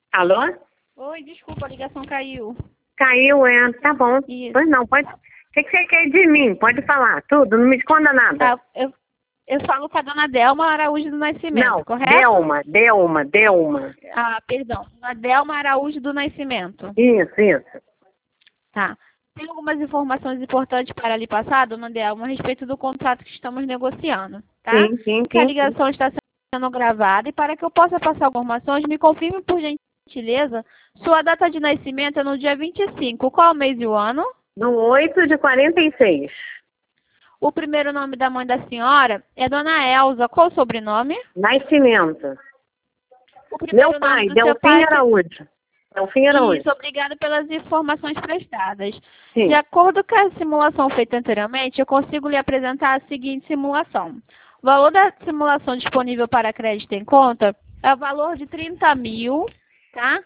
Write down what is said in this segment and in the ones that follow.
Alô? Oi, desculpa, a ligação caiu. Caiu, é. Tá bom. Isso. Pois não, pode. O que você quer de mim? Pode falar, tudo. Não me esconda nada. Tá, eu falo com a dona Delma Araújo do Nascimento, Não, correto? Delma. Ah, perdão. Dona Delma Araújo do Nascimento. Isso. Tá. Tem algumas informações importantes para lhe passar, dona Delma, a respeito do contrato que estamos negociando, tá? Sim. Que a ligação está sendo gravada e para que eu possa passar informações, me confirme por gentileza, sua data de nascimento é no dia 25. Qual mês e o ano? No 8 de 46. O primeiro nome da mãe da senhora é dona Elza. Qual o sobrenome? Nascimento. O primeiro Meu pai, nome do seu Delfim pai... Araújo. Delfim Araújo. Isso, obrigada pelas informações prestadas. Sim. De acordo com a simulação feita anteriormente, eu consigo lhe apresentar a seguinte simulação. O valor da simulação disponível para crédito em conta é o valor de 30 mil, tá?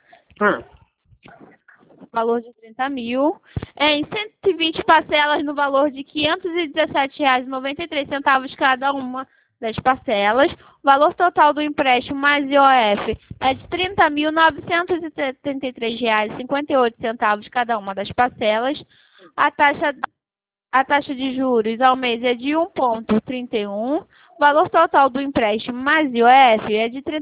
Valor de 30 mil, em 120 parcelas no valor de R$ 517,93 cada uma das parcelas. O valor total do empréstimo mais IOF é de R$ 30.973,58 cada uma das parcelas. A taxa de juros ao mês é de 1,31. O valor total do empréstimo mais IOF é de R$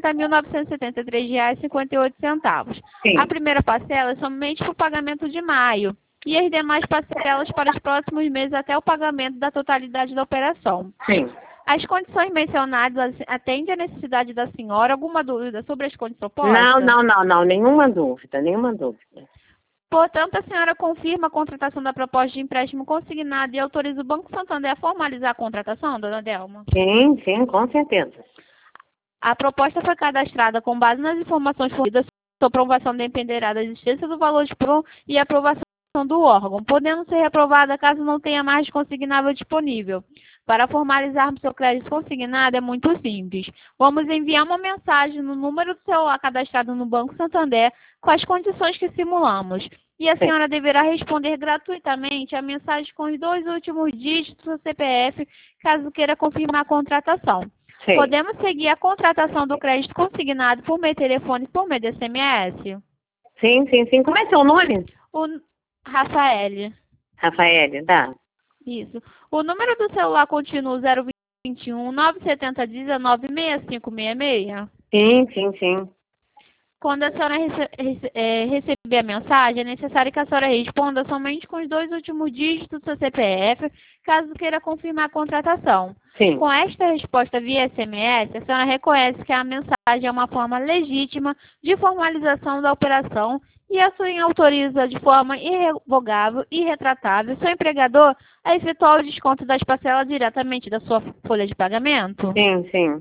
30.973,58. Sim. A primeira parcela é somente para o pagamento de maio e as demais parcelas para os próximos meses até o pagamento da totalidade da operação. Sim. As condições mencionadas atendem à necessidade da senhora? Alguma dúvida sobre as condições propostas? Não. Nenhuma dúvida. Portanto, a senhora confirma a contratação da proposta de empréstimo consignado e autoriza o Banco Santander a formalizar a contratação, dona Delma? Sim, com certeza. A proposta foi cadastrada com base nas informações fornecidas. Sua aprovação dependerá da existência do valor de PRON e aprovação do órgão, podendo ser reprovada caso não tenha mais consignável disponível. Para formalizarmos seu crédito consignado é muito simples. Vamos enviar uma mensagem no número do celular cadastrado no Banco Santander com as condições que simulamos. E a senhora deverá responder gratuitamente a mensagem com os 2 últimos dígitos do CPF, caso queira confirmar a contratação. Sim. Podemos seguir a contratação do crédito consignado por meio de telefone e por meio de SMS? Sim. Como é seu nome? O Rafael. Rafael, tá. Isso. O número do celular continua 021 970 19 6566? Sim. Quando a senhora receber a mensagem, é necessário que a senhora responda somente com os 2 últimos dígitos do seu CPF, caso queira confirmar a contratação. Sim. Com esta resposta via SMS, a senhora reconhece que a mensagem é uma forma legítima de formalização da operação e assim autoriza de forma irrevogável e irretratável seu empregador a efetuar o desconto das parcelas diretamente da sua folha de pagamento? Sim.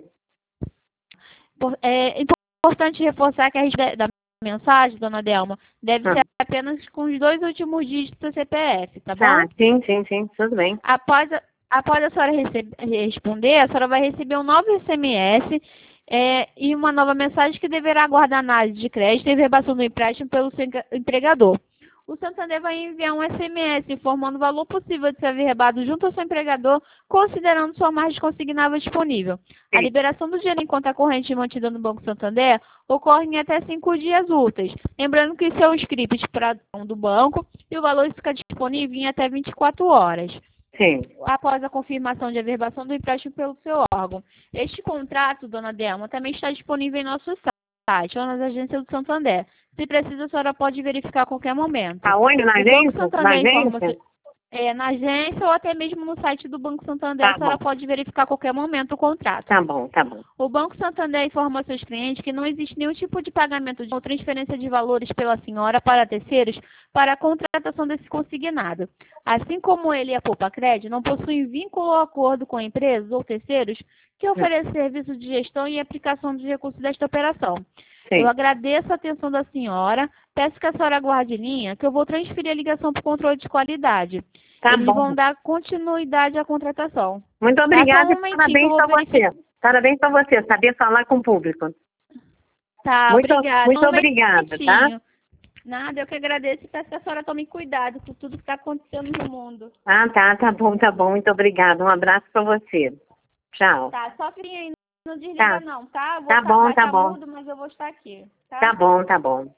É importante reforçar que a respeito da mensagem, dona Delma, deve ser apenas com os 2 últimos dígitos do CPF, tá bom? Tá, sim, tudo bem. Após a senhora responder, a senhora vai receber um novo SMS e uma nova mensagem que deverá aguardar análise de crédito e verbação do empréstimo pelo seu empregador. O Santander vai enviar um SMS informando o valor possível de ser averbado junto ao seu empregador, considerando sua margem consignável disponível. Sim. A liberação do dinheiro em conta corrente mantida no Banco Santander ocorre em até 5 dias úteis. Lembrando que isso é um script para do banco e o valor fica disponível em até 24 horas. Sim. Após a confirmação de averbação do empréstimo pelo seu órgão. Este contrato, dona Delma, também está disponível em nosso site ou nas agências do Santander. Se precisa, a senhora pode verificar a qualquer momento. Aonde? Na agência? Na agência ou até mesmo no site do Banco Santander, Tá a senhora bom. pode verificar a qualquer momento o contrato. Tá bom. O Banco Santander informa aos seus clientes que não existe nenhum tipo de pagamento ou transferência de valores pela senhora para terceiros para a contratação desse consignado. Assim como ele e a Poupa Crédito não possuem vínculo ou acordo com empresas ou terceiros que oferecem serviços de gestão e aplicação dos recursos desta operação. Sim. Eu agradeço a atenção da senhora, peço que a senhora aguarde linha, que eu vou transferir a ligação para o controle de qualidade. Tá Eles bom. vão dar continuidade à contratação. Muito obrigada Só um e momentinho parabéns que eu pra vou verificar. você. Parabéns pra você, saber falar com o público. Tá, obrigada. Muito Um obrigada, tá? momentinho. Nada, eu que agradeço e peço que a senhora tome cuidado com tudo que está acontecendo no mundo. Tá bom. Muito obrigada. Um abraço pra você. Tchau. Tá, só fiquem aí. Não desliga Tá. não, tá? Eu vou Tá bom, vai tá tá bom. mudo, mas eu vou estar aqui, Tá bom, tá bom.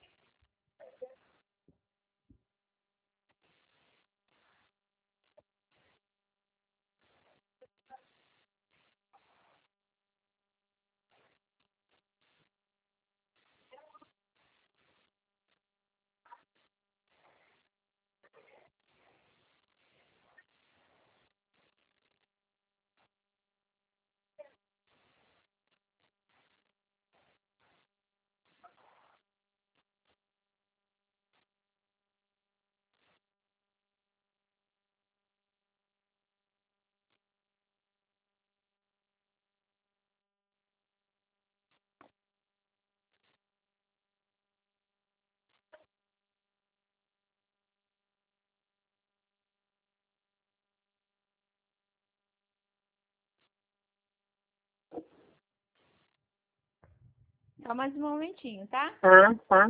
Só mais um momentinho, tá? Tá, tá.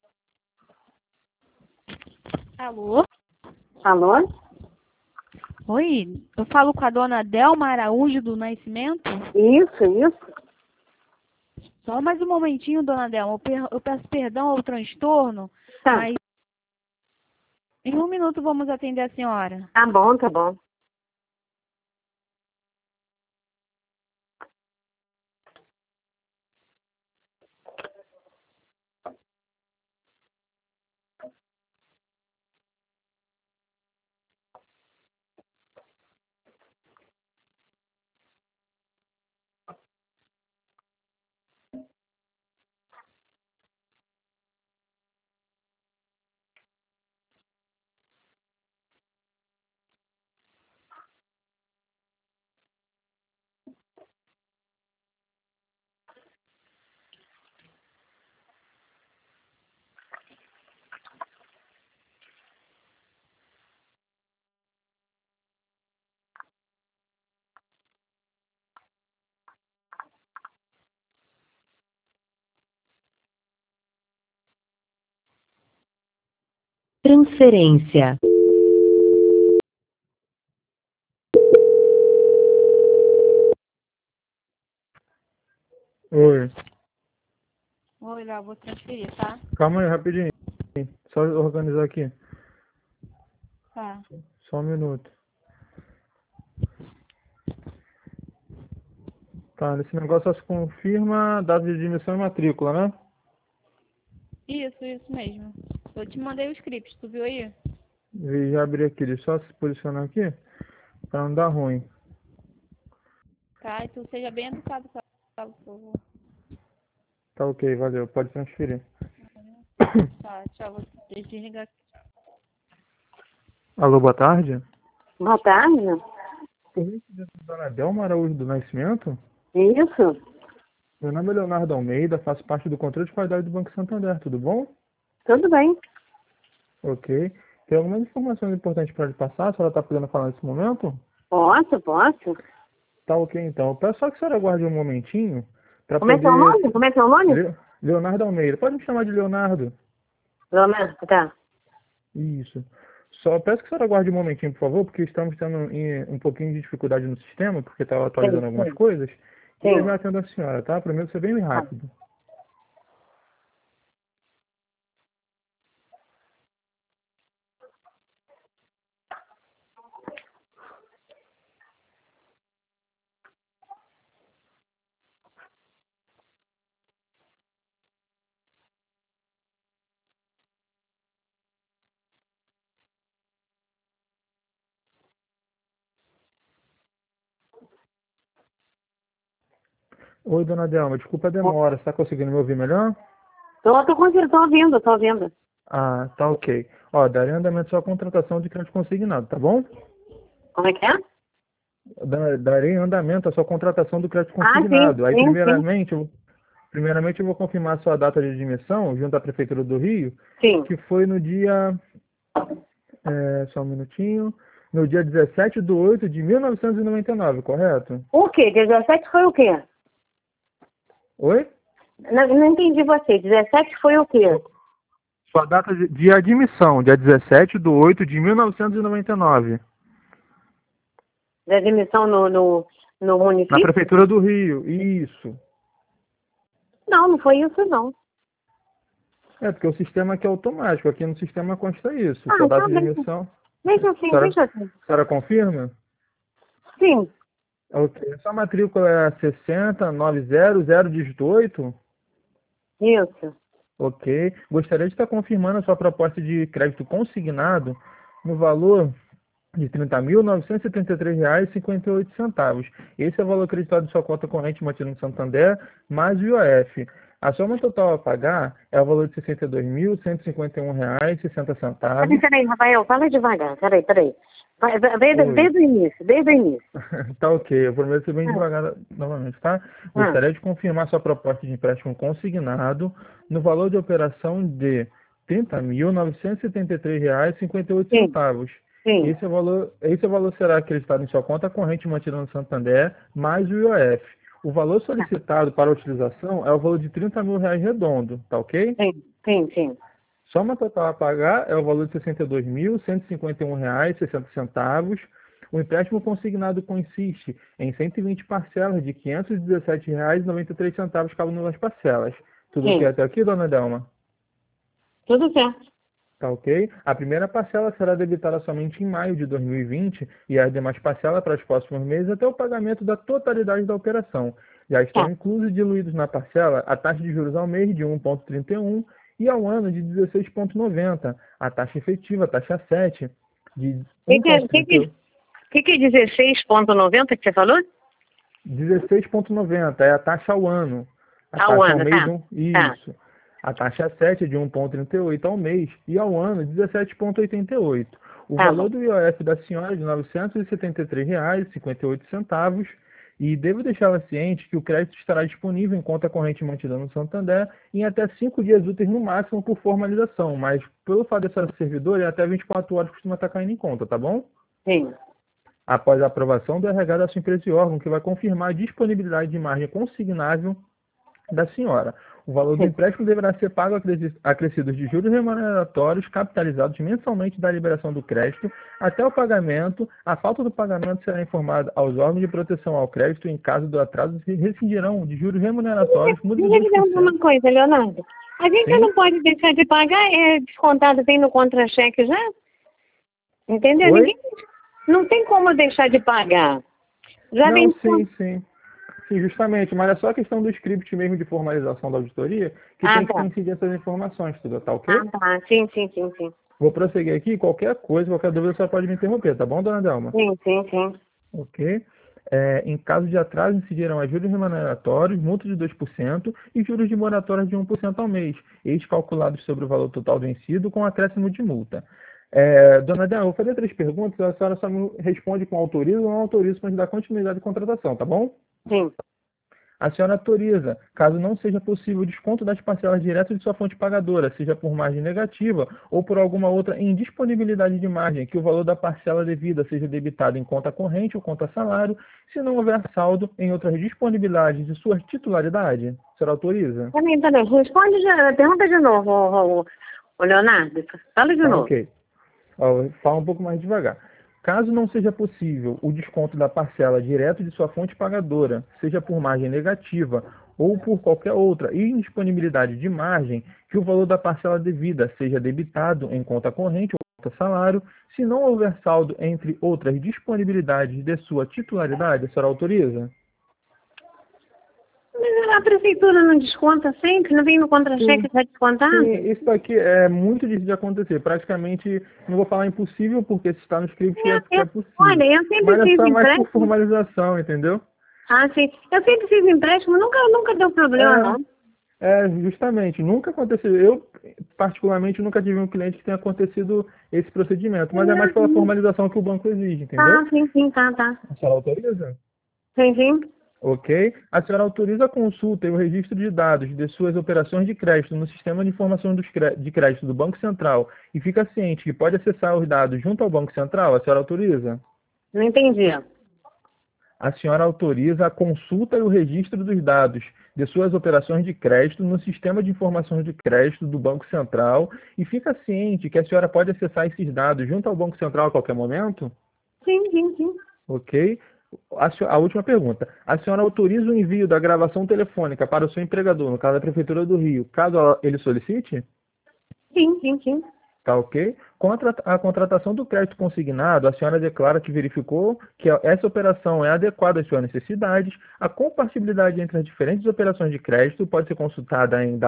Alô? Alô? Oi, eu falo com a dona Delma Araújo do Nascimento? Isso, isso. Só mais um momentinho, dona Delma. Eu peço perdão ao transtorno, Tá, mas em um minuto vamos atender a senhora. tá bom, tá bom. Transferência. Oi, Oi, Léo, vou transferir, tá? calma aí, rapidinho. Só organizar aqui. Tá. Só um minuto. Tá, nesse negócio só se confirma a data de admissão e matrícula, né? Isso mesmo. Eu te mandei o script, tu viu aí? E já abri aqui, deixa eu só se posicionar aqui, pra não dar ruim. Tá, e tu seja bem educado, por favor. Tá ok, valeu, pode transferir. Tá, tchau, vou desligar aqui. Alô, boa tarde? Boa tarde. Por gentileza, dona Delma Araújo do Nascimento? Isso, Meu nome é Leonardo Almeida, faço parte do controle de qualidade do Banco Santander, tudo bom? tudo bem. Ok. Tem algumas informações importantes para lhe passar, a senhora está podendo falar nesse momento? Posso. Tá ok, então. Eu peço só que a senhora aguarde um momentinho para Como é seu poder... nome? Como é seu nome? Leonardo Almeida. Pode me chamar de Leonardo? Leonardo, tá. Isso. Só peço que a senhora aguarde um momentinho, por favor, porque estamos tendo um pouquinho de dificuldade no sistema, porque estava atualizando algumas Sim. coisas. E eu Sim. já atendo a senhora, tá? Prometo ser bem rápido. Oi, dona Delma, desculpa a demora. Você está conseguindo me ouvir melhor? Tô ouvindo. Ah, tá ok. Ó, darei andamento só à contratação de crédito consignado, tá bom? Como é que é? Darei andamento à sua contratação do crédito Ah, sim, consignado. Aí, sim. primeiramente, eu vou confirmar a sua data de admissão junto à Prefeitura do Rio, Sim. que foi no dia... só um minutinho. No dia 17/8/1999, correto? O quê? 17 foi o quê? Oi? Não entendi você. 17 foi o quê? Sua data de admissão, dia 17/8/1999. Da admissão no Na município? Prefeitura do Rio, isso. Não foi isso, não. É, porque o sistema aqui é automático, aqui no sistema consta isso. Ah, Sua então data de deixa, admissão. deixa assim, deixa assim. A senhora confirma? Sim, Ok. Sua matrícula é 60900, dígito 8? isso. Ok. Gostaria de estar confirmando a sua proposta de crédito consignado no valor de R$ 30.973,58. Esse é o valor acreditado de sua conta corrente mantida no Santander, mais o IOF. A soma total a pagar é o valor de R$ 62.151,60. Peraí, Rafael, fala devagar. Peraí. Oi. Desde o início. Tá ok, eu prometo ser bem devagar novamente, tá? Ah, Gostaria de confirmar sua proposta de empréstimo consignado no valor de operação de R$ sim, 30.973,58. sim. Esse valor será acreditado em sua conta corrente mantida no Santander, mais o IOF. O valor solicitado para a utilização é o valor de R$ 30.000 redondo, tá ok? Sim. Soma total a pagar é o valor de R$ 62.151,60. O empréstimo consignado consiste em 120 parcelas de R$ 517,93 cada uma das parcelas. Tudo Sim. ok até aqui, dona Delma? Tudo certo. Tá ok? A primeira parcela será debitada somente em maio de 2020 e as demais parcelas para os próximos meses até o pagamento da totalidade da operação. Já estão Tá. inclusos e diluídos na parcela a taxa de juros ao mês de 1,31 e ao ano de 16,90. A taxa efetiva, a taxa 7, de O que é 16,90 que você falou? 16,90 é a taxa ao ano. A Ao taxa ano, ao mês, tá. isso. A taxa 7 é de 1,38 ao mês e ao ano 17,88. O Tá valor bom. do IOF da senhora é de R$ 973,58 e devo deixá-la ciente que o crédito estará disponível em conta corrente mantida no Santander em até 5 dias úteis no máximo por formalização, mas pelo fato de ser servidor, até 24 horas costuma estar caindo em conta, tá bom? Sim. Após a aprovação do RH da sua empresa e órgão, que vai confirmar a disponibilidade de margem consignável da senhora. O valor do empréstimo deverá ser pago acrescidos de juros remuneratórios capitalizados mensalmente da liberação do crédito até o pagamento. A falta do pagamento será informada aos órgãos de proteção ao crédito. Em caso do atraso, se rescindirão de juros remuneratórios. Deixa eu lhe perguntar uma coisa, Leonardo. A gente Sim. não pode deixar de pagar, descontado vem no contra-cheque já? Entendeu? Oi? Ninguém, não tem como deixar de pagar. Já Não, vem sim, justamente, mas é só a questão do script mesmo de formalização da auditoria que tem que tá. incidir essas informações, tudo, tá ok? Tá. Sim. Vou prosseguir aqui, qualquer coisa, qualquer dúvida, você pode me interromper, tá bom, dona Delma? Sim. Ok? Em caso de atraso, incidirão a juros remuneratórios, multa de 2% e juros de moratória de 1% ao mês, eles calculados sobre o valor total vencido com acréscimo de multa. Dona Delma, eu vou fazer 3 perguntas, a senhora só me responde com autoriza ou não autoriza para a gente dar continuidade de contratação, tá bom? Sim. A senhora autoriza, caso não seja possível o desconto das parcelas diretas de sua fonte pagadora, seja por margem negativa ou por alguma outra indisponibilidade de margem, que o valor da parcela devida seja debitado em conta corrente ou conta salário, se não houver saldo em outras disponibilidades de sua titularidade. A senhora autoriza? Também. Pergunta de novo, o Leonardo. Fala de novo. Ok. Fala um pouco mais devagar. Caso não seja possível o desconto da parcela direto de sua fonte pagadora, seja por margem negativa ou por qualquer outra indisponibilidade de margem, que o valor da parcela devida seja debitado em conta corrente ou conta salário, se não houver saldo entre outras disponibilidades de sua titularidade, a senhora autoriza? Mas a prefeitura não desconta sempre? Não vem no contra-cheque já descontado? Sim, isso daqui é muito difícil de acontecer. Praticamente, não vou falar impossível, porque se está no script é porque é possível. Olha, eu sempre Mas é fiz só mais por empréstimo. formalização, entendeu? Sim. Eu sempre fiz empréstimo, nunca deu problema, não. Justamente. Nunca aconteceu. Eu, particularmente, nunca tive um cliente que tenha acontecido esse procedimento. Mas é mais pela formalização que o banco exige, entendeu? Sim, tá. A senhora autoriza? Sim. Ok. A senhora autoriza a consulta e o registro de dados de suas operações de crédito no sistema de informação de crédito do Banco Central e fica ciente que pode acessar os dados junto ao Banco Central? A senhora autoriza? Não entendi. A senhora autoriza a consulta e o registro dos dados de suas operações de crédito no sistema de informações de crédito do Banco Central e fica ciente que a senhora pode acessar esses dados junto ao Banco Central a qualquer momento? Sim. Ok. A última pergunta. A senhora autoriza o envio da gravação telefônica para o seu empregador, no caso da Prefeitura do Rio, caso ele solicite? Sim. Tá ok? Com a contratação do crédito consignado, a senhora declara que verificou que essa operação é adequada às suas necessidades. A compatibilidade entre as diferentes operações de crédito pode ser consultada em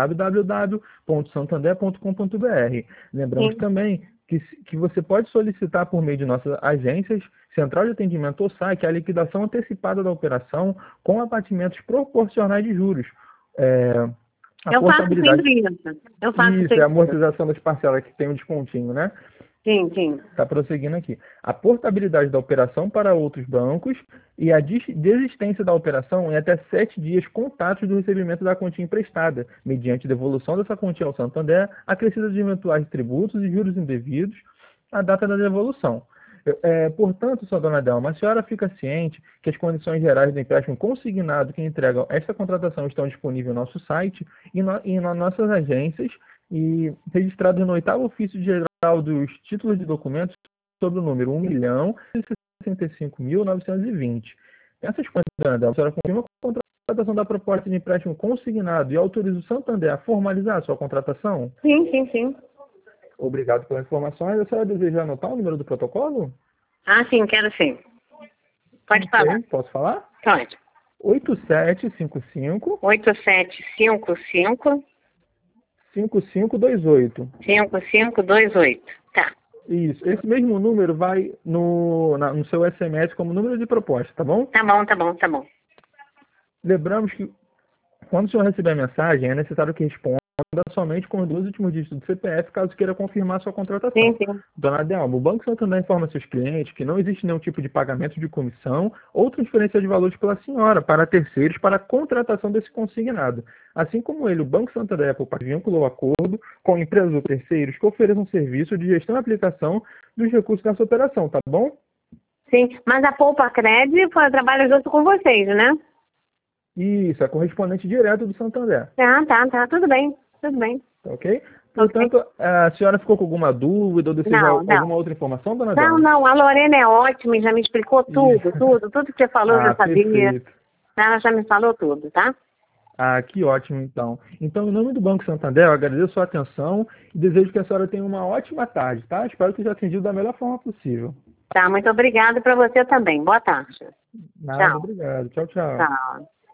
www.santander.com.br. Lembramos também que você pode solicitar por meio de nossas agências, Central de Atendimento ou SAC, a liquidação antecipada da operação com abatimentos proporcionais de juros. Eu faço sempre isso. Isso, é a amortização das parcelas que tem um descontinho, né? Sim. Está prosseguindo aqui. A portabilidade da operação para outros bancos e a desistência da operação em até 7 dias contatos do recebimento da quantia emprestada, mediante devolução dessa quantia ao Santander, acrescida de eventuais tributos e juros indevidos, à data da devolução. Portanto, sua dona Delma, a senhora fica ciente que as condições gerais do empréstimo consignado que entregam esta contratação estão disponíveis no nosso site e nas nossas agências e registrados no 8º ofício geral dos títulos de documentos sob o número 65.920. Essas contas, dona Delma, a senhora confirma a contratação da proposta de empréstimo consignado e autoriza o Santander a formalizar a sua contratação? Sim, sim, sim. Obrigado pelas informações. A senhora deseja anotar o número do protocolo? Ah, sim, quero sim. Pode falar. Posso falar? Pode. 8755 8755 5528. 5528. Tá. Isso. Esse mesmo número vai no seu SMS como número de proposta, tá bom? Tá bom, tá bom, tá bom. Lembramos que quando o senhor receber a mensagem, é necessário que responda somente com os 2 últimos dígitos do CPF, caso queira confirmar sua contratação. Sim, sim. Dona Delma, o Banco Santander informa seus clientes que não existe nenhum tipo de pagamento de comissão ou transferência de valores pela senhora para terceiros para a contratação desse consignado. Assim como ele, o Banco Santander vinculou acordo com empresas ou terceiros que ofereçam serviço de gestão e aplicação dos recursos dessa operação, tá bom? Sim, mas a Poupa Cred trabalha junto com vocês, né? Isso, é correspondente direto do Santander. Tá, tudo bem, tudo bem. Tá ok? Portanto, a senhora ficou com alguma dúvida ou deseja alguma outra informação, dona Delma? Não, a Lorena é ótima e já me explicou tudo que você falou, eu já sabia. Perfeito. Ela já me falou tudo, tá? Ah, que ótimo, então. Então, em nome do Banco Santander, eu agradeço a sua atenção e desejo que a senhora tenha uma ótima tarde, tá? Espero ter atendido da melhor forma possível. Tá, muito obrigada para você também. Boa tarde. Nada, Tchau. obrigado. Tchau, tchau. Tchau.